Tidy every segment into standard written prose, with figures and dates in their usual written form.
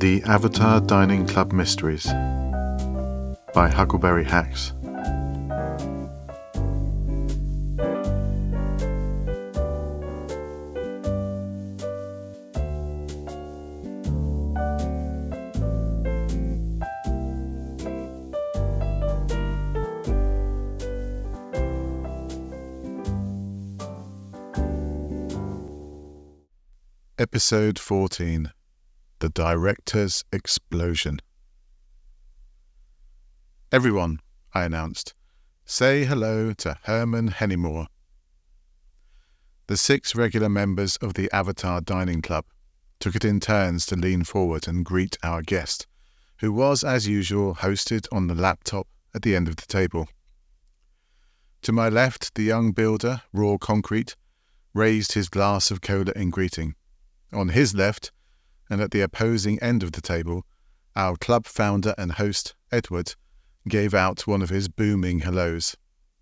The Avatar Dining Club Mysteries by Huckleberry Hacks. Episode 14. The Director's Explosion. "Everyone," I announced, "say hello to Herman Hennimore." The 6 regular members of the Avatar Dining Club took it in turns to lean forward and greet our guest, who was, as usual, hosted on the laptop at the end of the table. To my left, the young builder, Raw Concrete, raised his glass of cola in greeting. On his left, and at the opposing end of the table, our club founder and host, Edward, gave out one of his booming hellos.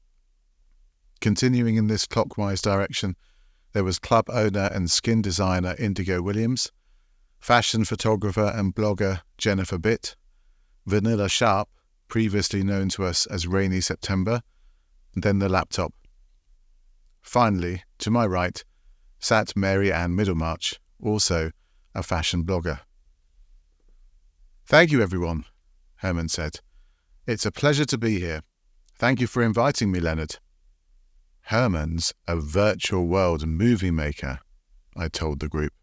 Continuing in this clockwise direction, there was club owner and skin designer Indigo Williams, fashion photographer and blogger Jennifer Bitt, Vanilla Sharp, previously known to us as Rainy September, and then the laptop. Finally, to my right, sat Mary Ann Middlemarch, also a fashion blogger. "Thank you, everyone," Herman said. "It's a pleasure to be here. Thank you for inviting me, Leonard." "Herman's a virtual world movie maker," I told the group.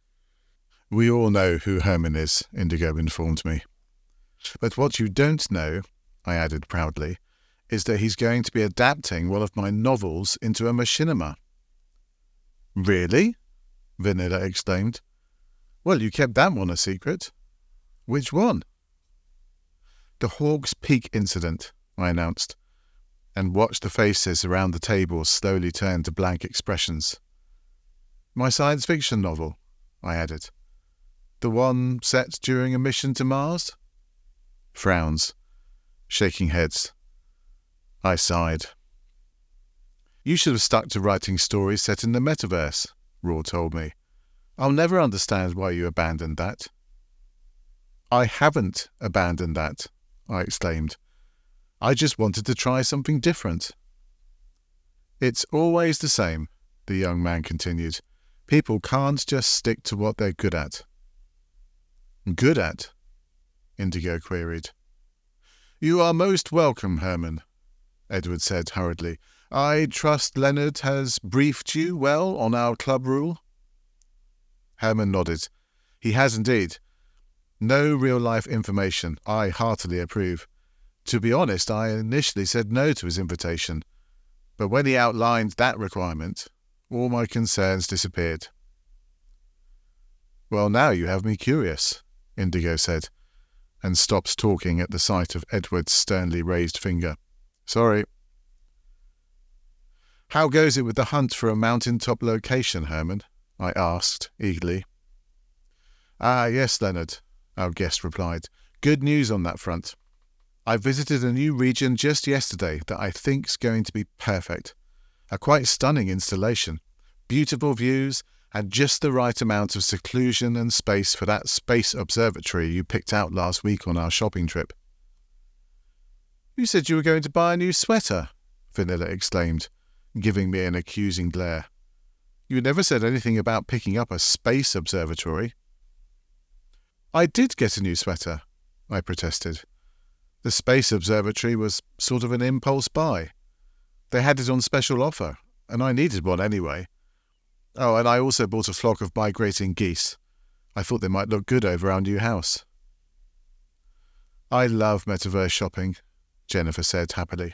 "We all know who Herman is," Indigo informed me. "But what you don't know," I added proudly, "is that he's going to be adapting one of my novels into a machinima." "Really?" Vanilla exclaimed. "Well, you kept that one a secret." "Which one?" "The Hawk's Peak incident," I announced, and watched the faces around the table slowly turn to blank expressions. "My science fiction novel," I added. "The one set during a mission to Mars?" Frowns, shaking heads. I sighed. "You should have stuck to writing stories set in the metaverse," Raw told me. "I'll never understand why you abandoned that." "I haven't abandoned that," I exclaimed. "I just wanted to try something different." "It's always the same," the young man continued. "People can't just stick to what they're good at." "Good at?" Indigo queried. "You are most welcome, Herman," Edward said hurriedly. "I trust Leonard has briefed you well on our club rule?" Herman nodded. "He has indeed. No real-life information. I heartily approve. To be honest, I initially said no to his invitation, but when he outlined that requirement, all my concerns disappeared." "Well, now you have me curious," Indigo said, and stopped talking at the sight of Edward's sternly raised finger. "Sorry." "How goes it with the hunt for a mountaintop location, Herman?" I asked eagerly. "Ah, yes, Leonard," our guest replied. "Good news on that front. I visited a new region just yesterday that I think's going to be perfect. A quite stunning installation, beautiful views, and just the right amount of seclusion and space for that space observatory you picked out last week on our shopping trip." "You said you were going to buy a new sweater," Vanilla exclaimed, giving me an accusing glare. "You never said anything about picking up a space observatory." "I did get a new sweater," I protested. "The space observatory was sort of an impulse buy. They had it on special offer, and I needed one anyway. Oh, and I also bought a flock of migrating geese. I thought they might look good over our new house." "I love metaverse shopping," Jennifer said happily.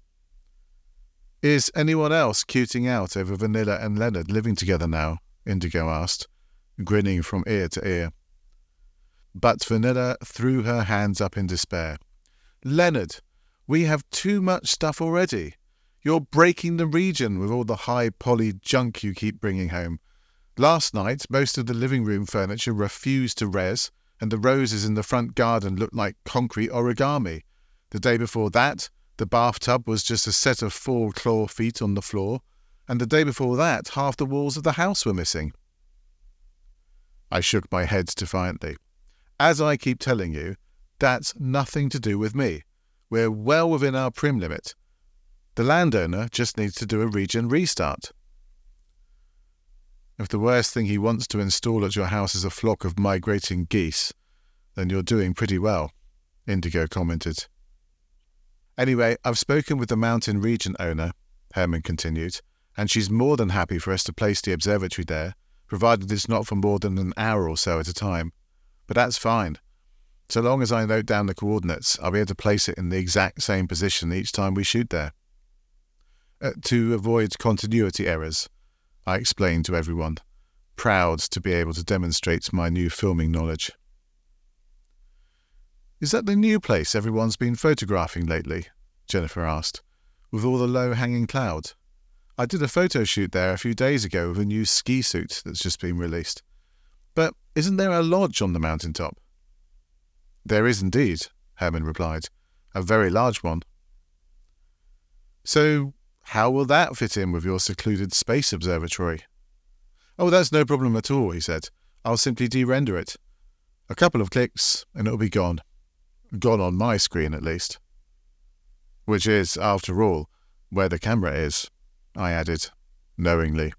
"Is anyone else cuting out over Vanilla and Leonard living together now?" Indigo asked, grinning from ear to ear. But Vanilla threw her hands up in despair. "Leonard, we have too much stuff already. You're breaking the region with all the high-poly junk you keep bringing home. Last night, most of the living room furniture refused to res, and the roses in the front garden looked like concrete origami. The day before that, the bathtub was just a set of 4 claw feet on the floor, and the day before that, half the walls of the house were missing." I shook my head defiantly. As I keep telling you, that's nothing to do with me. We're well within our prim limit. The landowner just needs to do a regen restart. If the worst thing he wants to install at your house is a flock of migrating geese, then you're doing pretty well, Indigo commented. Anyway, I've spoken with the mountain region owner, Herman continued, and she's more than happy for us to place the observatory there, provided it's not for more than an hour or so at a time. But that's fine. So long as I note down the coordinates, I'll be able to place it in the exact same position each time we shoot there. To avoid continuity errors, I explained to everyone, proud to be able to demonstrate my new filming knowledge. Is that the new place everyone's been photographing lately? Jennifer asked, with all the low-hanging cloud. I did a photo shoot there a few days ago with a new ski suit that's just been released. But isn't there a lodge on the mountaintop? There is indeed, Herman replied. A very large one. So how will that fit in with your secluded space observatory? Oh, that's no problem at all, he said. I'll simply de-render it. A couple of clicks and it'll be gone. Gone on my screen, at least. Which is, after all, where the camera is, I added, knowingly.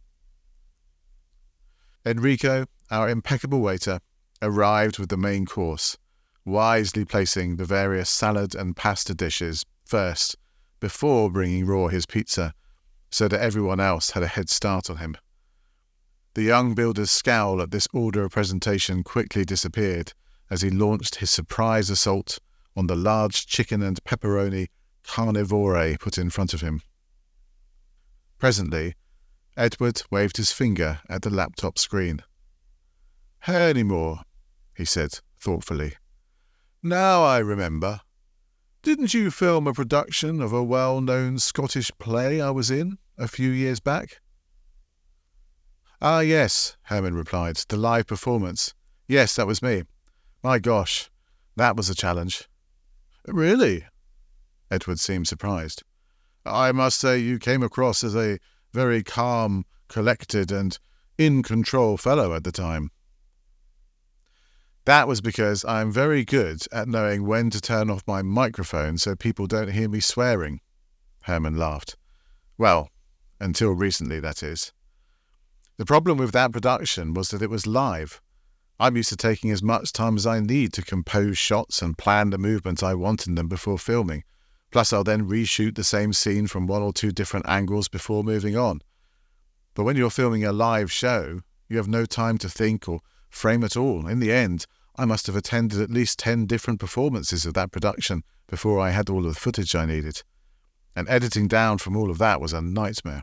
Enrico, our impeccable waiter, arrived with the main course, wisely placing the various salad and pasta dishes first, before bringing Raw his pizza, so that everyone else had a head start on him. The young builder's scowl at this order of presentation quickly disappeared as he launched his surprise assault on the large chicken and pepperoni carnivore put in front of him. Presently, Edward waved his finger at the laptop screen. "Hernimore," he said thoughtfully. "Now I remember. Didn't you film a production of a well-known Scottish play I was in a few years back?" "Ah, yes," Herman replied. "The live performance. Yes, that was me. My gosh, that was a challenge." "Really?" Edward seemed surprised. "I must say you came across as a very calm, collected, and in-control fellow at the time." "That was because I'm very good at knowing when to turn off my microphone so people don't hear me swearing," Herman laughed. "Well, until recently, that is. The problem with that production was that it was live. I'm used to taking as much time as I need to compose shots and plan the movement I want in them before filming. Plus, I'll then reshoot the same scene from one or two different angles before moving on. But when you're filming a live show, you have no time to think or frame at all. In the end, I must have attended at least 10 different performances of that production before I had all of the footage I needed. And editing down from all of that was a nightmare."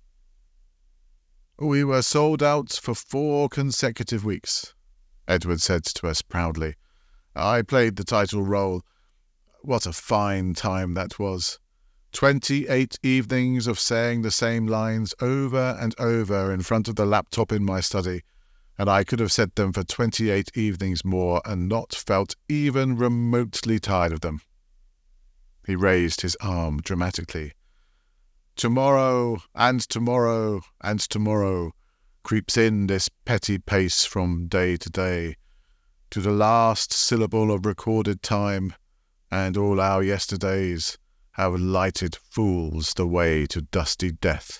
"We were sold out for 4 consecutive weeks," Edward said to us proudly. "I played the title role. What a fine time that was. 28 evenings of saying the same lines over and over in front of the laptop in my study, and I could have said them for 28 evenings more and not felt even remotely tired of them." He raised his arm dramatically. "Tomorrow, and tomorrow, and tomorrow, creeps in this petty pace from day to day, to the last syllable of recorded time, and all our yesterdays have lighted fools the way to dusty death."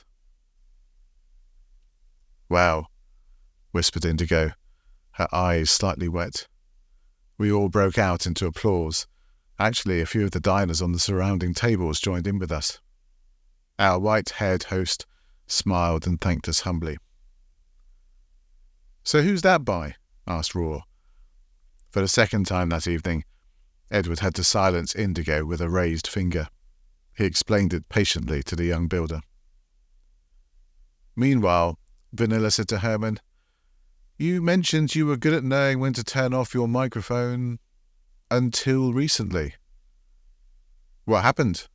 "Wow," whispered Indigo, her eyes slightly wet. We all broke out into applause. Actually, a few of the diners on the surrounding tables joined in with us. Our white-haired host smiled and thanked us humbly. "So who's that by?" asked Raw. For the second time that evening, Edward had to silence Indigo with a raised finger. He explained it patiently to the young builder. Meanwhile, Vanilla said to Herman, "You mentioned you were good at knowing when to turn off your microphone until recently. What happened?"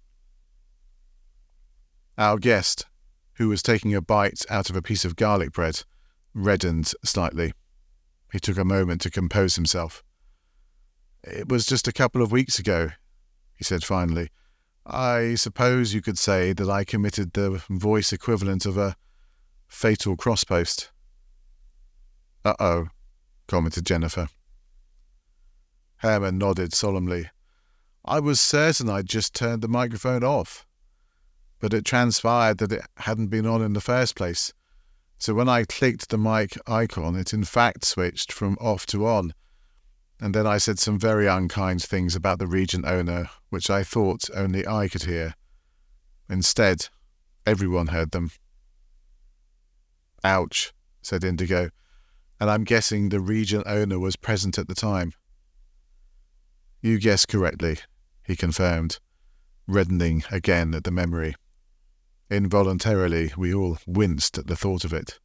Our guest, who was taking a bite out of a piece of garlic bread, reddened slightly. He took a moment to compose himself. "It was just a couple of weeks ago," he said finally. "I suppose you could say that I committed the voice equivalent of a fatal crosspost." "Uh-oh," commented Jennifer. Herman nodded solemnly. I was certain I'd just turned the microphone off, but it transpired that it hadn't been on in the first place. So when I clicked the mic icon, it in fact switched from off to on, and then I said some very unkind things about the Regent owner, which I thought only I could hear. Instead, everyone heard them. Ouch, said Indigo, and I'm guessing the Regent owner was present at the time. You guessed correctly, he confirmed, reddening again at the memory. Involuntarily, we all winced at the thought of it.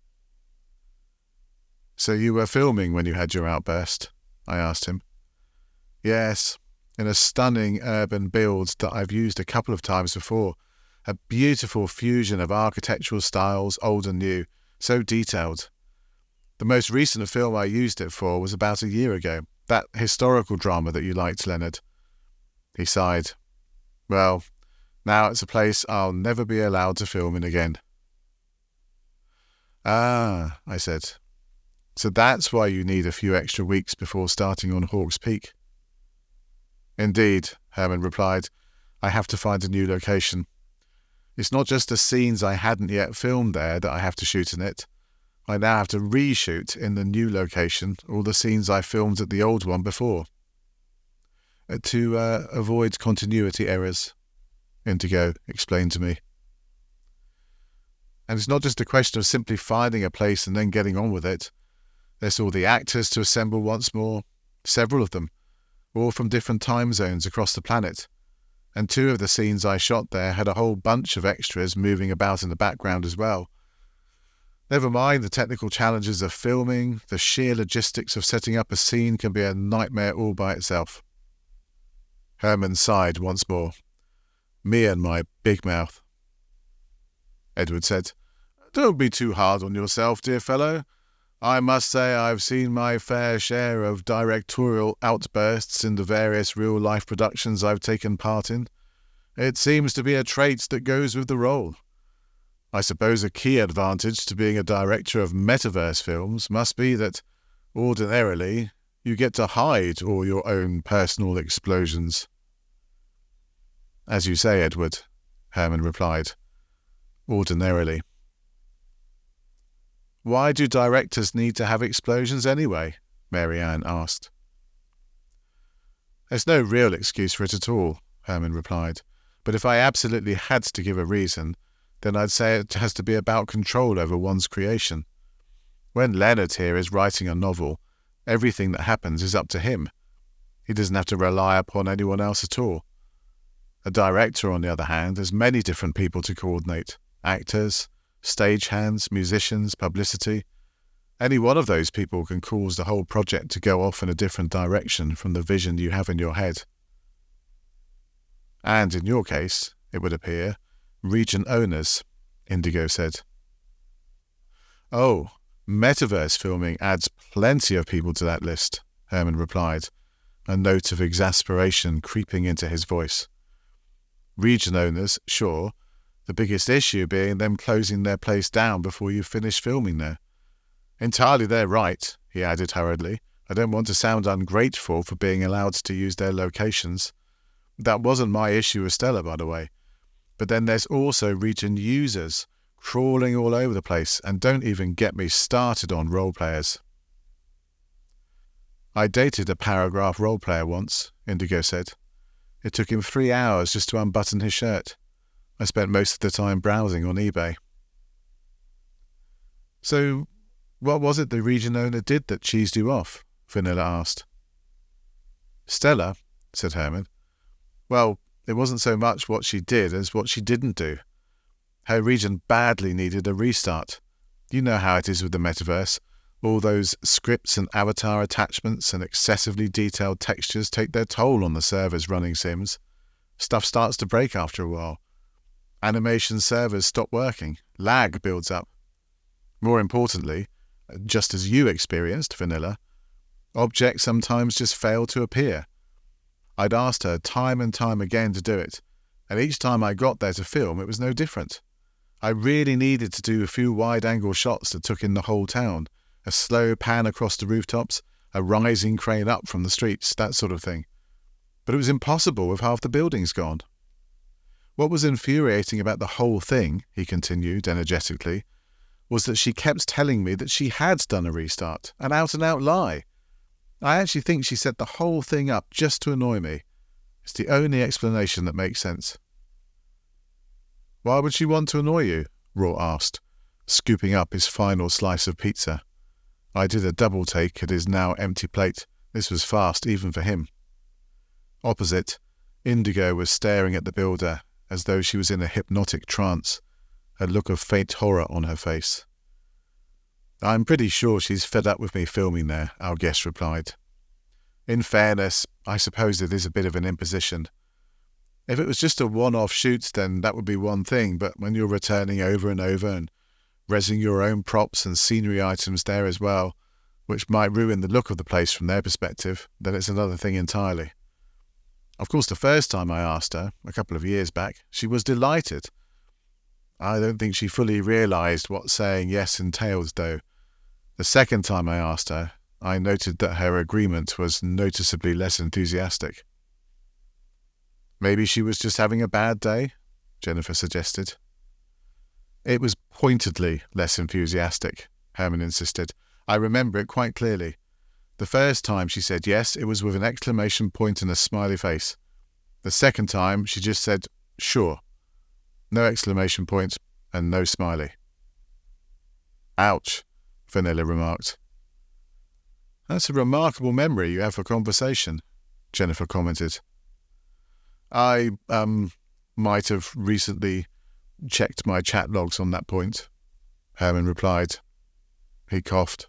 So you were filming when you had your outburst? I asked him. Yes, in a stunning urban build that I've used a couple of times before. A beautiful fusion of architectural styles, old and new, so detailed. The most recent film I used it for was about a year ago, that historical drama that you liked, Leonard. He sighed. Well, now it's a place I'll never be allowed to film in again. Ah, I said. So that's why you need a few extra weeks before starting on Hawke's Peak. Indeed, Herman replied. I have to find a new location. It's not just the scenes I hadn't yet filmed there that I have to shoot in it. I now have to reshoot in the new location all the scenes I filmed at the old one before. To avoid continuity errors, Indigo explained to me. And it's not just a question of simply finding a place and then getting on with it. There's all the actors to assemble once more, several of them, all from different time zones across the planet. And 2 of the scenes I shot there had a whole bunch of extras moving about in the background as well. Never mind the technical challenges of filming, the sheer logistics of setting up a scene can be a nightmare all by itself. Herman sighed once more. Me and my big mouth. Edward said, Don't be too hard on yourself, dear fellow. I must say I've seen my fair share of directorial outbursts in the various real-life productions I've taken part in. It seems to be a trait that goes with the role. I suppose a key advantage to being a director of metaverse films must be that, ordinarily, you get to hide all your own personal explosions. As you say, Edward, Herman replied. Ordinarily. Why do directors need to have explosions anyway? Mary Ann asked. There's no real excuse for it at all, Herman replied. But if I absolutely had to give a reason, then I'd say it has to be about control over one's creation. When Leonard here is writing a novel, everything that happens is up to him. He doesn't have to rely upon anyone else at all. A director, on the other hand, has many different people to coordinate. Actors, stagehands, musicians, publicity. Any one of those people can cause the whole project to go off in a different direction from the vision you have in your head. And in your case, it would appear, Regent owners, Indigo said. Oh, metaverse filming adds plenty of people to that list, Herman replied, a note of exasperation creeping into his voice. Regent owners, sure, the biggest issue being them closing their place down before you finish filming there. Entirely their right, he added hurriedly. I don't want to sound ungrateful for being allowed to use their locations. That wasn't my issue with Stella, by the way. But then there's also Regent users crawling all over the place, and don't even get me started on role players. I dated a paragraph role player once, Indigo said. It took him 3 hours just to unbutton his shirt. I spent most of the time browsing on eBay. So, what was it the Regent owner did that cheesed you off? Vanilla asked. Stella, said Herman. Well, it wasn't so much what she did as what she didn't do. Her Regent badly needed a restart. You know how it is with the metaverse. All those scripts and avatar attachments and excessively detailed textures take their toll on the servers running Sims. Stuff starts to break after a while. Animation servers stop working. Lag builds up. More importantly, just as you experienced, Vanilla, objects sometimes just fail to appear. I'd asked her time and time again to do it, and each time I got there to film, it was no different. I really needed to do a few wide-angle shots that took in the whole town, a slow pan across the rooftops, a rising crane up from the streets, that sort of thing. But it was impossible with half the buildings gone. What was infuriating about the whole thing, he continued energetically, was that she kept telling me that she had done a restart, an out-and-out lie. I actually think she set the whole thing up just to annoy me. It's the only explanation that makes sense. Why would she want to annoy you? Raw asked, scooping up his final slice of pizza. I did a double take at his now empty plate. This was fast, even for him. Opposite, Indigo was staring at the builder as though she was in a hypnotic trance, a look of faint horror on her face. I'm pretty sure she's fed up with me filming there, our guest replied. In fairness, I suppose it is a bit of an imposition. If it was just a one-off shoot, then that would be one thing, but when you're returning over and over and resing your own props and scenery items there as well, which might ruin the look of the place from their perspective, then it's another thing entirely. Of course, the first time I asked her, a couple of years back, she was delighted. I don't think she fully realised what saying yes entailed, though. The second time I asked her, I noted that her agreement was noticeably less enthusiastic. Maybe she was just having a bad day, Jennifer suggested. It was pointedly less enthusiastic, Herman insisted. I remember it quite clearly. The first time she said yes, it was with an exclamation point and a smiley face. The second time, she just said, sure. No exclamation point and no smiley. Ouch, Vanilla remarked. That's a remarkable memory you have for conversation, Jennifer commented. I, might have recently checked my chat logs on that point, Herman replied. He coughed.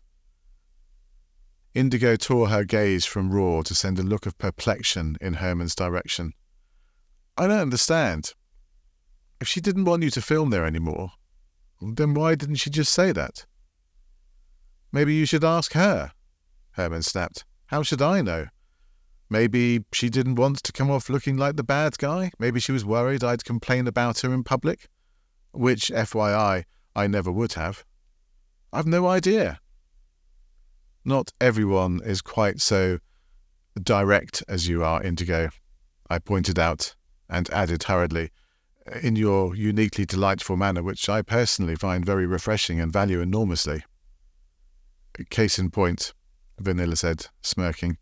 Indigo tore her gaze from Raw to send a look of perplexion in Herman's direction. I don't understand. If she didn't want you to film there anymore, then why didn't she just say that? Maybe you should ask her, Herman snapped. How should I know? Maybe she didn't want to come off looking like the bad guy. Maybe she was worried I'd complain about her in public. Which, FYI, I never would have. I've no idea. Not everyone is quite so direct as you are, Indigo, I pointed out, and added hurriedly, in your uniquely delightful manner, which I personally find very refreshing and value enormously. Case in point, Vanilla said, smirking.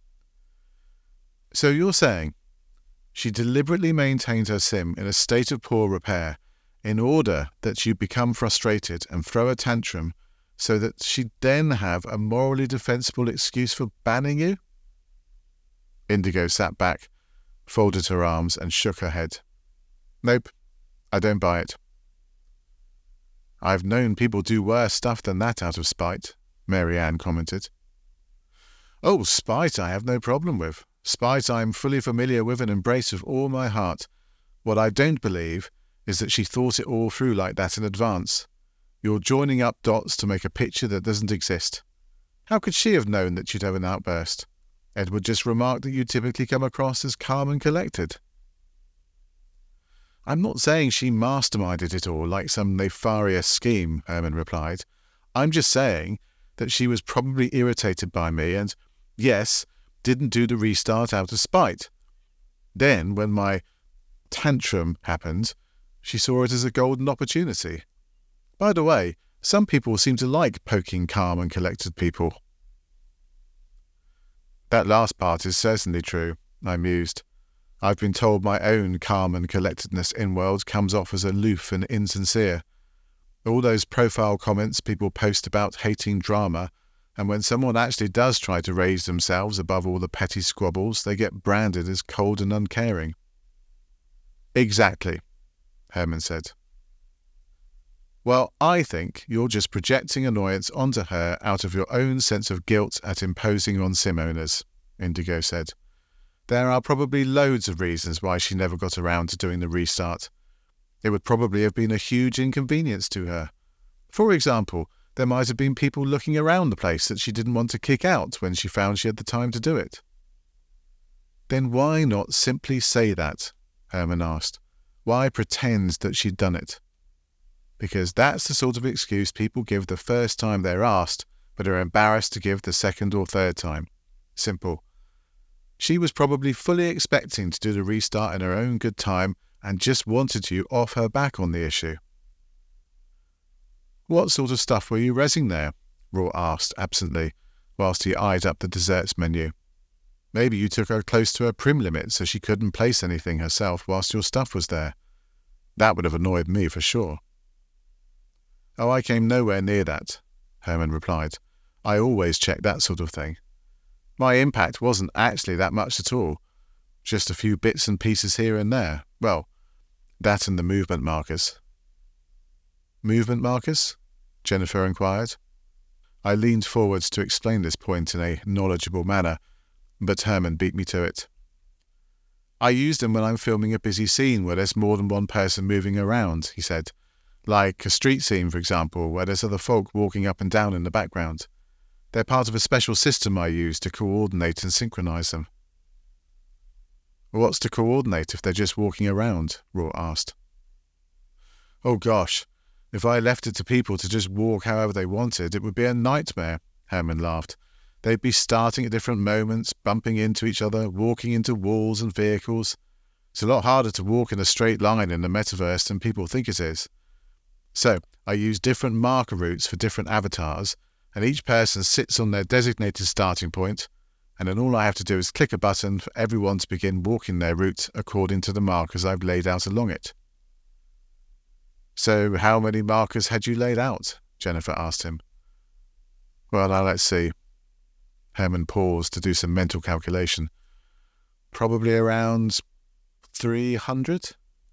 So you're saying she deliberately maintained her sim in a state of poor repair in order that you become frustrated and throw a tantrum so that she'd then have a morally defensible excuse for banning you? Indigo sat back, folded her arms and shook her head. Nope, I don't buy it. I've known people do worse stuff than that out of spite, Mary Ann commented. Oh, spite I have no problem with. Spite I am fully familiar with and embrace with all my heart. What I don't believe is that she thought it all through like that in advance. You're joining up dots to make a picture that doesn't exist. How could she have known that you'd have an outburst? Edward just remarked that you typically come across as calm and collected. I'm not saying she masterminded it all like some nefarious scheme, Herman replied. I'm just saying that she was probably irritated by me and, yes, didn't do the restart out of spite. Then, when my tantrum happened, she saw it as a golden opportunity. By the way, some people seem to like poking calm and collected people. That last part is certainly true, I mused. I've been told my own calm and collectedness in-world comes off as aloof and insincere. All those profile comments people post about hating drama, and when someone actually does try to raise themselves above all the petty squabbles, they get branded as cold and uncaring. Exactly, Herman said. Well, I think you're just projecting annoyance onto her out of your own sense of guilt at imposing on sim owners, Indigo said. There are probably loads of reasons why she never got around to doing the restart. It would probably have been a huge inconvenience to her. For example, there might have been people looking around the place that she didn't want to kick out when she found she had the time to do it. Then why not simply say that? Herman asked. Why pretend that she'd done it? Because that's the sort of excuse people give the first time they're asked, but are embarrassed to give the second or third time. Simple. She was probably fully expecting to do the restart in her own good time and just wanted you off her back on the issue. "What sort of stuff were you rezzing there?" Raw asked absently, whilst he eyed up the desserts menu. "Maybe you took her close to her prim limit so she couldn't place anything herself whilst your stuff was there. That would have annoyed me for sure." "Oh, I came nowhere near that," Herman replied. "I always check that sort of thing. My impact wasn't actually that much at all. Just a few bits and pieces here and there. Well, that and the movement markers." "Movement markers?" Jennifer inquired. I leaned forwards to explain this point in a knowledgeable manner, but Herman beat me to it. "I use them when I'm filming a busy scene where there's more than one person moving around," he said. "Like a street scene, for example, where there's other folk walking up and down in the background. They're part of a special system I use to coordinate and synchronize them." "What's to coordinate if they're just walking around?" Raw asked. "Oh gosh, if I left it to people to just walk however they wanted, it would be a nightmare," Herman laughed. "They'd be starting at different moments, bumping into each other, walking into walls and vehicles. It's a lot harder to walk in a straight line in the metaverse than people think it is. So I use different marker routes for different avatars, and each person sits on their designated starting point, and then all I have to do is click a button for everyone to begin walking their route according to the markers I've laid out along it." "So how many markers had you laid out?" Jennifer asked him. "Well, now let's see." Herman paused to do some mental calculation. "Probably around 300?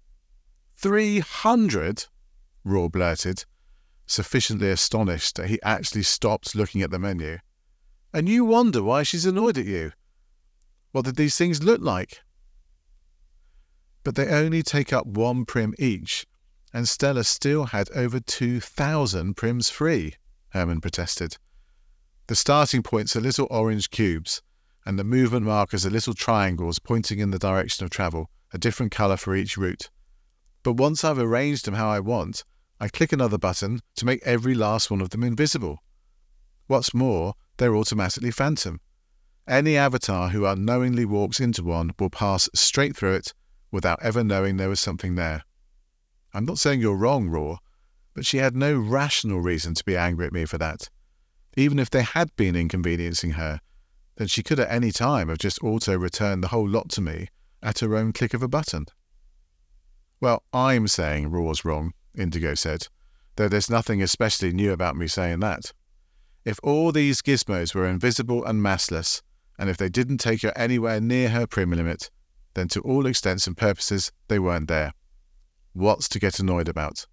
300? Raw blurted, sufficiently astonished that he actually stopped looking at the menu. "And you wonder why she's annoyed at you? What did these things look like?" "But they only take up one prim each, and Stella still had over 2,000 prims free," Herman protested. "The starting points are little orange cubes, and the movement markers are little triangles pointing in the direction of travel, a different colour for each route. But once I've arranged them how I want, I click another button to make every last one of them invisible. What's more, they're automatically phantom. Any avatar who unknowingly walks into one will pass straight through it without ever knowing there was something there. I'm not saying you're wrong, Raw, but she had no rational reason to be angry at me for that. Even if they had been inconveniencing her, then she could at any time have just auto-returned the whole lot to me at her own click of a button." "Well, I'm saying Raw's wrong," Indigo said, "though there's nothing especially new about me saying that. If all these gizmos were invisible and massless, and if they didn't take her anywhere near her prim limit, then to all extents and purposes they weren't there. What's to get annoyed about?"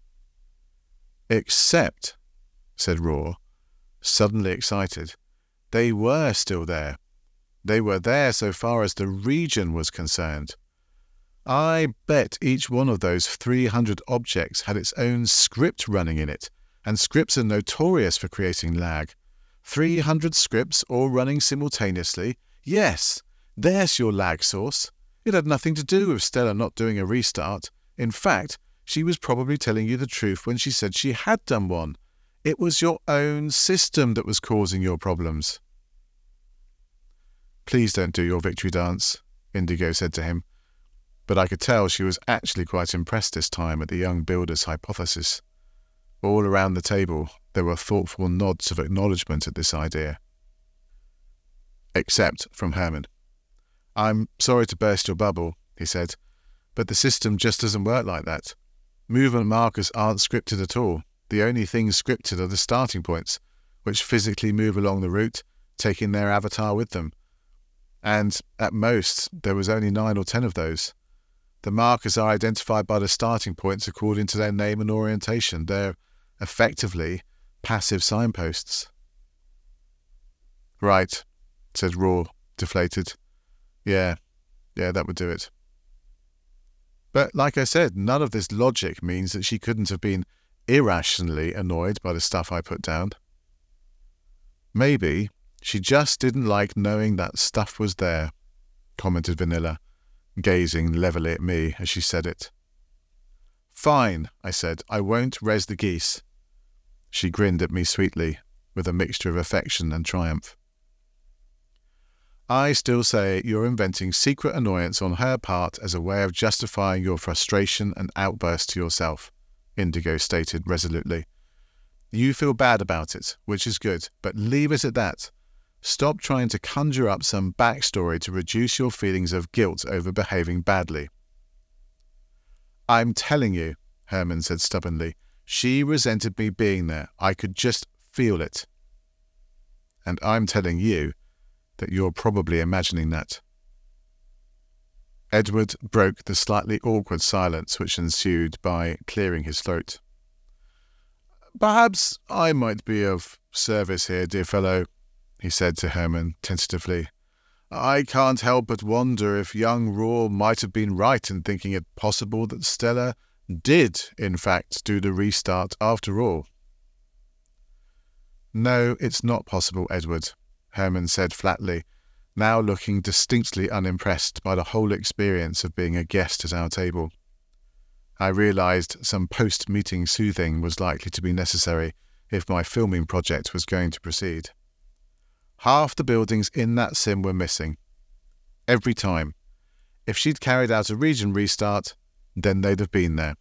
"Except," said Raw, suddenly excited, "they were still there. They were there so far as the region was concerned. I bet each one of those 300 objects had its own script running in it, and scripts are notorious for creating lag. 300 scripts all running simultaneously. Yes, there's your lag source. It had nothing to do with Stella not doing a restart. In fact, she was probably telling you the truth when she said she had done one. It was your own system that was causing your problems." "Please don't do your victory dance," Indigo said to him. But I could tell she was actually quite impressed this time at the young builder's hypothesis. All around the table there were thoughtful nods of acknowledgement at this idea. Except from Herman. "I'm sorry to burst your bubble," he said, "but the system just doesn't work like that. Movement markers aren't scripted at all. The only things scripted are the starting points, which physically move along the route, taking their avatar with them. And, at most, there was only 9 or 10 of those. The markers are identified by the starting points according to their name and orientation. They're, effectively, passive signposts." "Right," said Raw, deflated. Yeah, that would do it." But like I said, none of this logic means that she couldn't have been irrationally annoyed by the stuff I put down. "Maybe she just didn't like knowing that stuff was there," commented Vanilla, gazing levelly at me as she said it. "Fine," I said, "I won't res the geese." She grinned at me sweetly, with a mixture of affection and triumph. I still say you're inventing secret annoyance on her part as a way of justifying your frustration and outburst to yourself, Indigo stated resolutely. You feel bad about it, which is good, but leave it at that. Stop trying to conjure up some backstory to reduce your feelings of guilt over behaving badly. I'm telling you, Herman said stubbornly, she resented me being there. I could just feel it. And I'm telling you that you're probably imagining that. Edward broke the slightly awkward silence which ensued by clearing his throat. Perhaps I might be of service here, dear fellow, he said to Herman tentatively. I can't help but wonder if young Roar might have been right in thinking it possible that Stella did, in fact, do the restart after all. No, it's not possible, Edward, Herman said flatly, now looking distinctly unimpressed by the whole experience of being a guest at our table. I realised some post-meeting soothing was likely to be necessary if my filming project was going to proceed. Half the buildings in that sim were missing. Every time. If she'd carried out a region restart, then they'd have been there.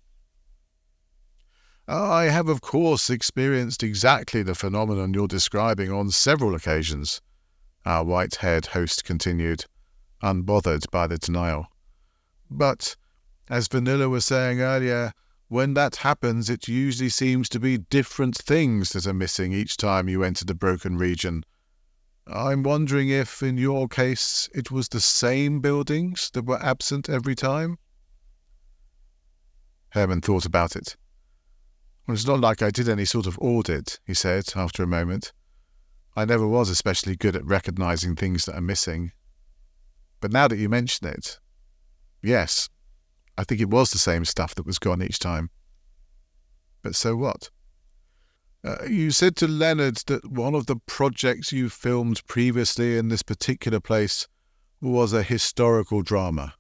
I have, of course, experienced exactly the phenomenon you're describing on several occasions, our white-haired host continued, unbothered by the denial. But, as Vanilla was saying earlier, when that happens it usually seems to be different things that are missing each time you enter the broken region. I'm wondering if, in your case, it was the same buildings that were absent every time? Herman thought about it. Well, it's not like I did any sort of audit, he said after a moment. I never was especially good at recognizing things that are missing. But now that you mention it, yes, I think it was the same stuff that was gone each time. But so what? You said to Leonard that one of the projects you filmed previously in this particular place was a historical drama.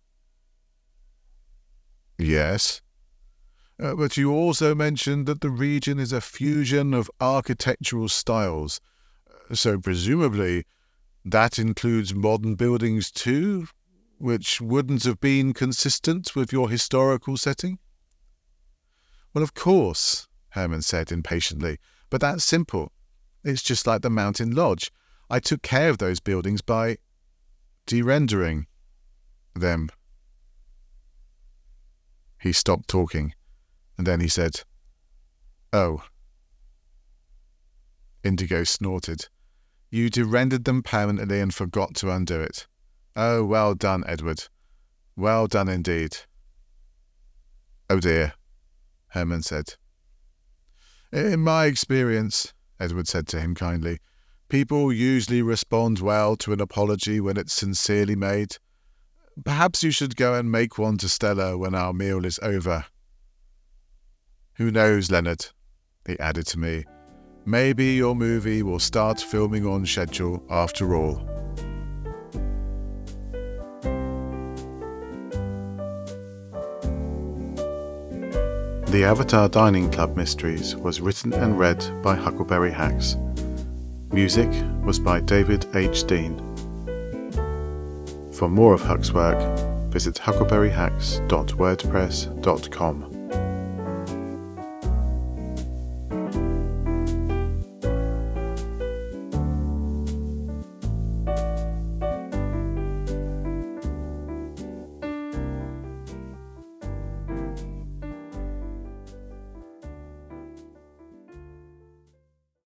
Yes. But you also mentioned that the region is a fusion of architectural styles. So presumably that includes modern buildings too, which wouldn't have been consistent with your historical setting? Well, of course, Herman said impatiently, but that's simple. It's just like the Mountain Lodge. I took care of those buildings by de-rendering them. He stopped talking, and then he said, Oh. Indigo snorted. You de-rendered them permanently and forgot to undo it. Oh, well done, Edward. Well done indeed. Oh dear, Herman said. In my experience, Edward said to him kindly, people usually respond well to an apology when it's sincerely made. Perhaps you should go and make one to Stella when our meal is over. Who knows, Leonard, he added to me. Maybe your movie will start filming on schedule after all. The Avatar Dining Club Mysteries was written and read by Huckleberry Hacks. Music was by David H. Dean. For more of Huck's work, visit huckleberryhacks.wordpress.com.